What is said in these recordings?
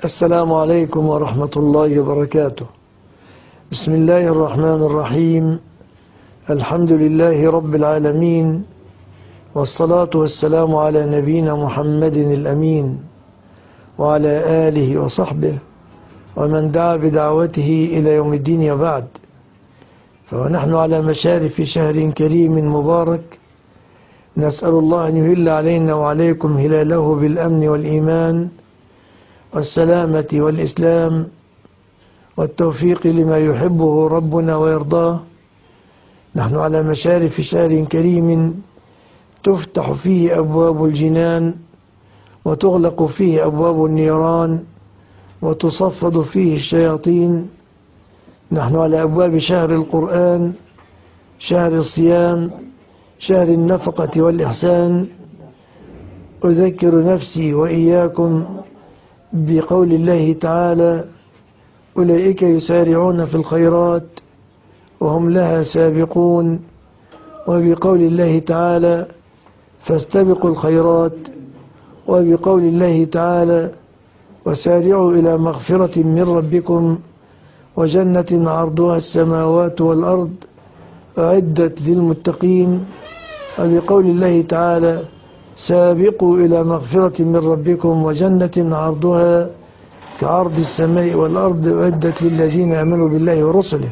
السلام عليكم ورحمة الله وبركاته. بسم الله الرحمن الرحيم. الحمد لله رب العالمين، والصلاة والسلام على نبينا محمد الأمين وعلى آله وصحبه ومن دعا بدعوته إلى يوم الدين وبعد. فنحن على مشارف شهر كريم مبارك، نسأل الله أن يهل علينا وعليكم هلاله بالأمن والإيمان والسلامة والإسلام والتوفيق لما يحبه ربنا ويرضاه. نحن على مشارف شهر كريم تفتح فيه أبواب الجنان وتغلق فيه أبواب النيران وتصفد فيه الشياطين. نحن على أبواب شهر القرآن، شهر الصيام، شهر النفقة والإحسان. أذكر نفسي وإياكم بقول الله تعالى: أولئك يسارعون في الخيرات وهم لها سابقون. وبقول الله تعالى: فاستبقوا الخيرات. وبقول الله تعالى: وسارعوا إلى مغفرة من ربكم وجنة عرضها السماوات والأرض أعدت للمتقين. وبقول الله تعالى: سابقوا إلى مغفرة من ربكم وجنة عرضها كعرض السماء والأرض أعدت للذين آمنوا بالله ورسله.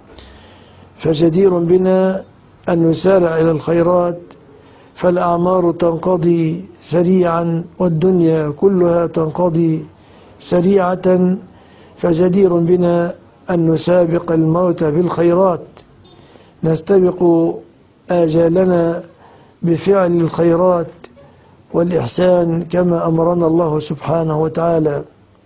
فجدير بنا أن نسارع إلى الخيرات، فالأعمار تنقضي سريعا والدنيا كلها تنقضي سريعة. فجدير بنا أن نسابق الموت بالخيرات، نستبق آجالنا بفعل الخيرات والإحسان كما أمرنا الله سبحانه وتعالى.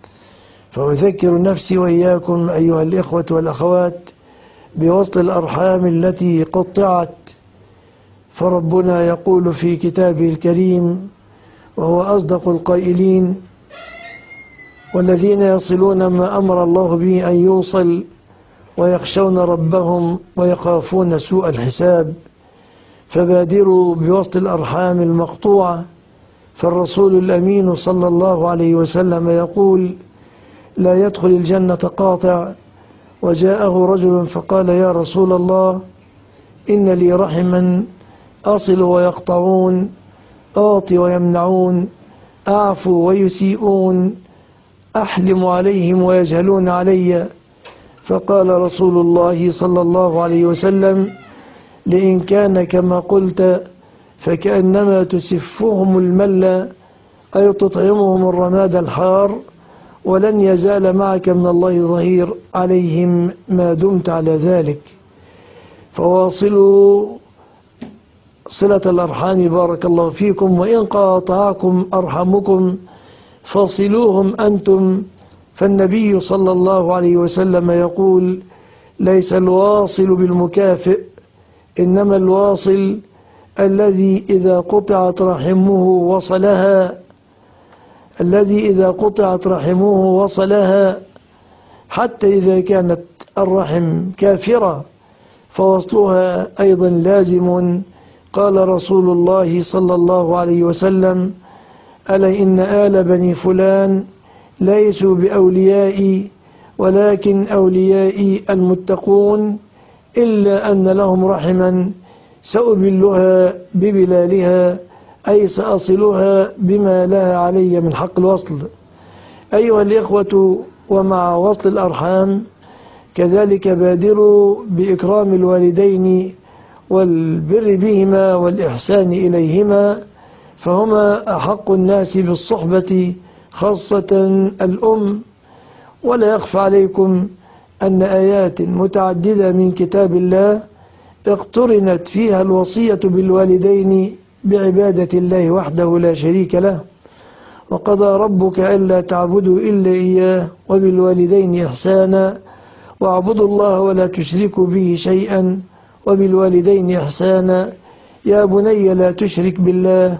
فأذكر نفسي وإياكم أيها الإخوة والأخوات بوصل الأرحام التي قطعت. فربنا يقول في كتابه الكريم وهو أصدق القائلين: والذين يصلون ما أمر الله به أن يوصل ويخشون ربهم ويخافون سوء الحساب. فبادروا بوصل الأرحام المقطوعة، فالرسول الأمين صلى الله عليه وسلم يقول: لا يدخل الجنة قاطع. وجاءه رجل فقال: يا رسول الله، إن لي رحما أصل ويقطعون، أعطي ويمنعون، أعفو ويسيئون، أحلم عليهم ويجهلون علي. فقال رسول الله صلى الله عليه وسلم: لئن كان كما قلت فكأنما تسفهم المل أي تطعمهم الرماد الحار، ولن يزال معك من الله ظهير عليهم ما دمت على ذلك. فواصلوا صلة الأرحام بارك الله فيكم، وإن قاطعكم أرحمكم فاصلوهم أنتم. فالنبي صلى الله عليه وسلم يقول: ليس الواصل بالمكافئ، إنما الواصل الذي إذا قطعت رحمه وصلها، الذي إذا قطعت رحمه وصلها، حتى إذا كانت الرحم كافرة فوصلها أيضا لازم. قال رسول الله صلى الله عليه وسلم: ألا إن آل بني فلان ليسوا بأوليائي ولكن أوليائي المتقون، إلا أن لهم رحما سأبلها ببلالها، أي سأصلها بما لها علي من حق الوصل. أيها الإخوة، ومع وصل الأرحام كذلك بادروا بإكرام الوالدين والبر بهما والإحسان إليهما، فهما أحق الناس بالصحبة، خاصة الأم. ولا يخفى عليكم أن آيات متعددة من كتاب الله اقترنت فيها الوصية بالوالدين بعبادة الله وحده لا شريك له. وقضى ربك ألا تعبدوا إلا إياه وبالوالدين إحسانا واعبدوا الله ولا تشركوا به شيئا وبالوالدين إحسانا. يا بني لا تشرك بالله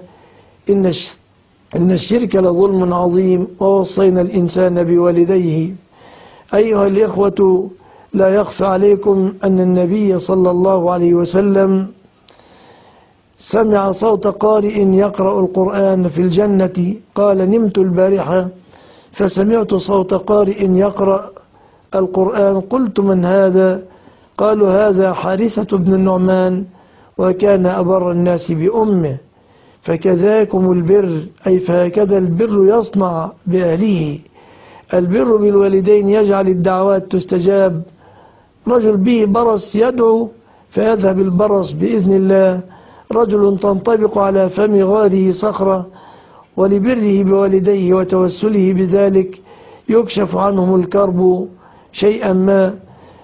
إن الشرك لظلم عظيم ووصينا الإنسان بوالديه. أيها الإخوة، لا يخفى عليكم أن النبي صلى الله عليه وسلم سمع صوت قارئ يقرأ القرآن في الجنة. قال: نمت البارحة فسمعت صوت قارئ يقرأ القرآن، قلت من هذا؟ قالوا هذا حارثة بن النعمان، وكان أبر الناس بأمه. فكذاكم البر، أي فهكذا البر يصنع بأهله. البر بالوالدين يجعل الدعوات تستجاب. رجل به برص يدعو فيذهب البرص بإذن الله. رجل تنطبق على فم غاره صخرة، ولبره بوالديه وتوسله بذلك يكشف عنهم الكرب شيئا ما.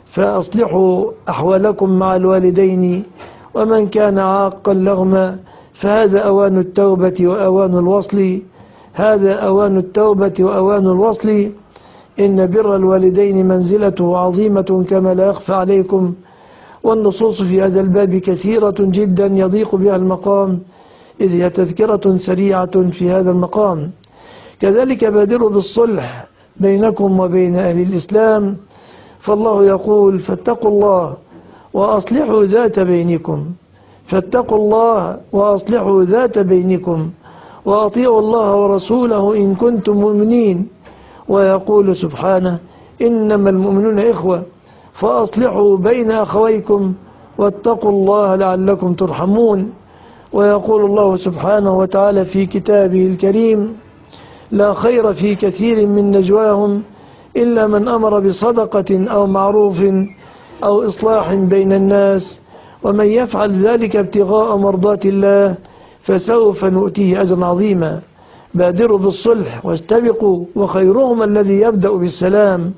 فأصلحوا أحوالكم مع الوالدين، ومن كان عاقا لهما فهذا أوان التوبة وأوان الوصل. هذا أوان التوبة وأوان الوصل. إن بر الوالدين منزلته عظيمة كما لا يخفى عليكم، والنصوص في هذا الباب كثيرة جدا يضيق بها المقام، إذ هي تذكرة سريعة في هذا المقام. كذلك بادروا بالصلح بينكم وبين أهل الإسلام، فالله يقول فاتقوا الله وأصلحوا ذات بينكم. فاتقوا الله وأصلحوا ذات بينكم وأطيعوا الله ورسوله إن كنتم مؤمنين. ويقول سبحانه إنما المؤمنون إخوة فأصلحوا بين أخويكم واتقوا الله لعلكم ترحمون. ويقول الله سبحانه وتعالى في كتابه الكريم لا خير في كثير من نجواهم إلا من أمر بصدقة أو معروف أو إصلاح بين الناس، ومن يفعل ذلك ابتغاء مرضات الله فسوف نؤتيه أجرا عظيما. بادروا بالصلح واستبقوا، وخيرهما الذي يبدأ بالسلام.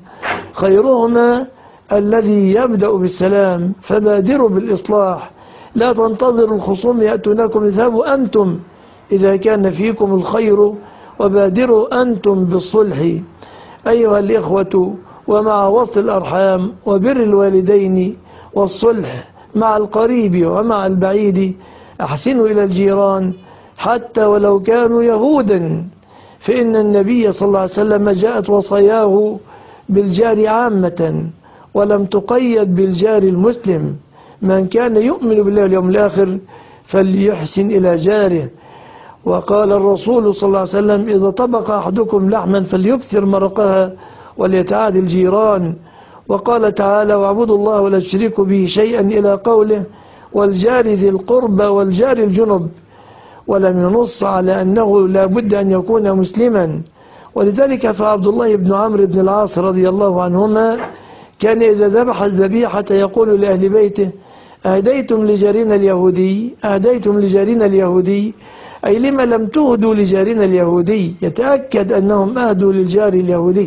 خيرهما الذي يبدأ بالسلام، فبادروا بالإصلاح. لا تنتظروا الخصوم يأتونكم، اذهبوا أنتم إذا كان فيكم الخير، وبادروا أنتم بالصلح. أيها الإخوة، ومع وصل الأرحام وبر الوالدين والصلح مع القريب ومع البعيد، أحسنوا إلى الجيران حتى ولو كانوا يهودا، فإن النبي صلى الله عليه وسلم جاءت وصاياه بالجار عامة ولم تقيد بالجار المسلم. من كان يؤمن بالله واليوم الآخر فليحسن إلى جاره. وقال الرسول صلى الله عليه وسلم إذا طبق أحدكم لحما فليكثر مرقها وليتعاد الجيران. وقال تعالى واعبدوا الله ولا تشركوا به شيئا إلى قوله والجار ذي القربى والجار الجنب، ولم ينص على أنه لا بد أن يكون مسلما. ولذلك فعبد الله بن عمرو بن العاص رضي الله عنهما كان إذا ذبح الذبيحة يقول لأهل بيته أهديتم لجارنا اليهودي، أهديتم لجارنا اليهودي، أي لما لم تهدوا لجارنا اليهودي، يتأكد أنهم أهدوا للجار اليهودي.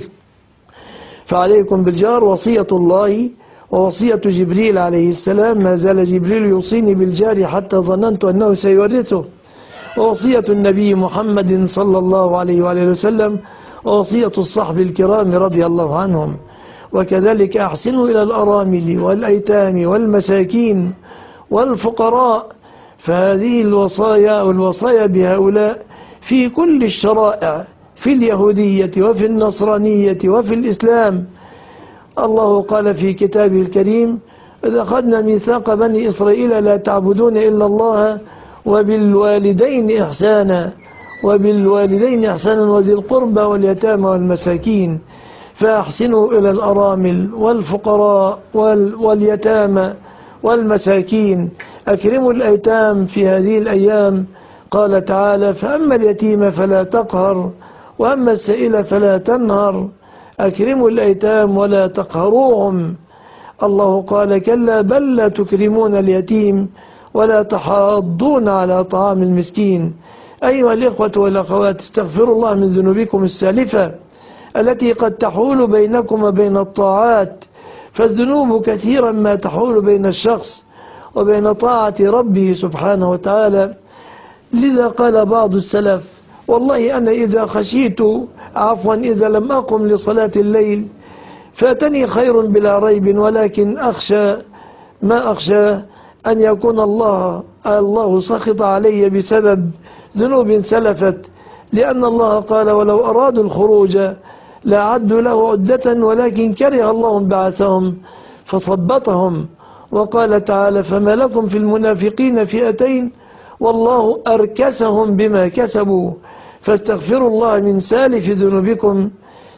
فعليكم بالجار وصية الله ووصية جبريل عليه السلام، ما زال جبريل يوصيني بالجار حتى ظننت أنه سيورثه، ووصية النبي محمد صلى الله عليه وآله وسلم، ووصية الصحب الكرام رضي الله عنهم. وكذلك أحسنوا إلى الأرامل والأيتام والمساكين والفقراء. فهذه الوصايا والوصايا بهؤلاء في كل الشرائع، في اليهودية وفي النصرانية وفي الإسلام. الله قال في كتابه الكريم إذا أخذنا ميثاق بني إسرائيل لا تعبدون إلا الله وبالوالدين إحسانا، وبالوالدين إحسانا وذي القربى واليتامى والمساكين. فأحسنوا إلى الأرامل والفقراء واليتامى والمساكين. أكرموا الأيتام في هذه الأيام. قال تعالى فأما اليتيم فلا تقهر وأما السائل فلا تنهر. أكرموا الأيتام ولا تقهروهم. الله قال كلا بل لا تكرمون اليتيم ولا تحاضون على طعام المسكين. أيها الإخوة والأخوات، استغفروا الله من ذنوبكم السالفة التي قد تحول بينكم وبين الطاعات، فالذنوب كثيرا ما تحول بين الشخص وبين طاعة ربه سبحانه وتعالى. لذا قال بعض السلف والله أنا إذا خشيت إذا لم أقم لصلاة الليل فاتني خير بلا ريب، ولكن ما أخشى أن يكون الله سخط علي بسبب ذنوب سلفت، لأن الله قال ولو أرادوا الخروج لأعدوا له عدة ولكن كره الله بعثهم فصبتهم. وقال تعالى فما لكم في المنافقين فئتين والله أركسهم بما كسبوا. فاستغفروا الله من سالف ذنوبكم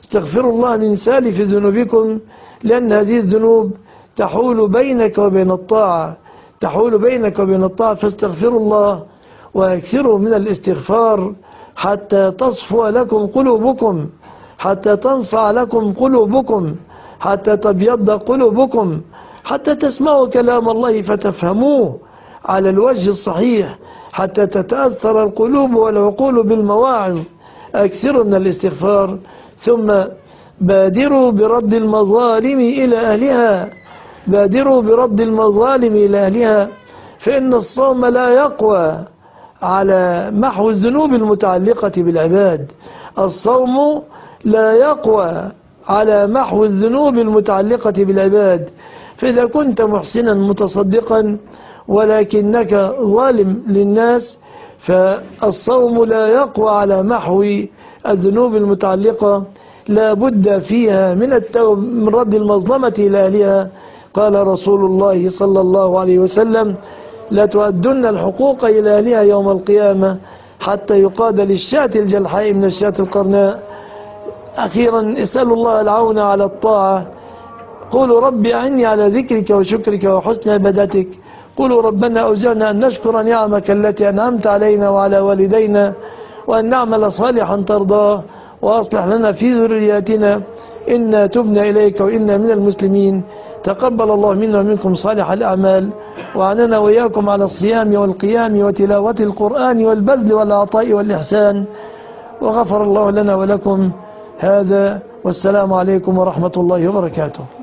استغفروا الله من سالف ذنوبكم، لأن هذه الذنوب تحول بينك وبين الطاعة، تحول بينك وبين الطاعة. فاستغفروا الله واكثروا من الاستغفار حتى تصفو لكم قلوبكم، حتى تنصع لكم قلوبكم، حتى تبيض قلوبكم، حتى تسمعوا كلام الله فتفهموه على الوجه الصحيح، حتى تتأثر القلوب والعقول بالمواعظ. أكثروا من الاستغفار. ثم بادروا برد المظالم إلى أهلها، بادروا برد المظالم إلى أهلها، فإن الصوم لا يقوى على محو الذنوب المتعلقة بالعباد. الصوم لا يقوى على محو الذنوب المتعلقة بالعباد. فإذا كنت محسنا متصدقا ولكنك ظالم للناس، فالصوم لا يقوى على محو الذنوب المتعلقة، لا بد فيها من رد المظلمة إلى أهلها. قال رسول الله صلى الله عليه وسلم: لا تؤدن الحقوق إلى أهلها يوم القيامة حتى يقاد للشاة الجلحاء من الشاة القرناء. أخيرا اسألوا الله العون على الطاعة. قولوا: رب أعني على ذكرك وشكرك وحسن عبادتك. قولوا: ربنا أوزعنا أن نشكر نعمك التي أنعمت علينا وعلى والدينا، وأن نعمل صالحا ترضاه، وأصلح لنا في ذرياتنا إنا تبنا إليك وإنا من المسلمين. تقبل الله منا ومنكم صالح الأعمال، وعننا وإياكم على الصيام والقيام وتلاوة القرآن والبذل والعطاء والإحسان، وغفر الله لنا ولكم. هذا، والسلام عليكم ورحمة الله وبركاته.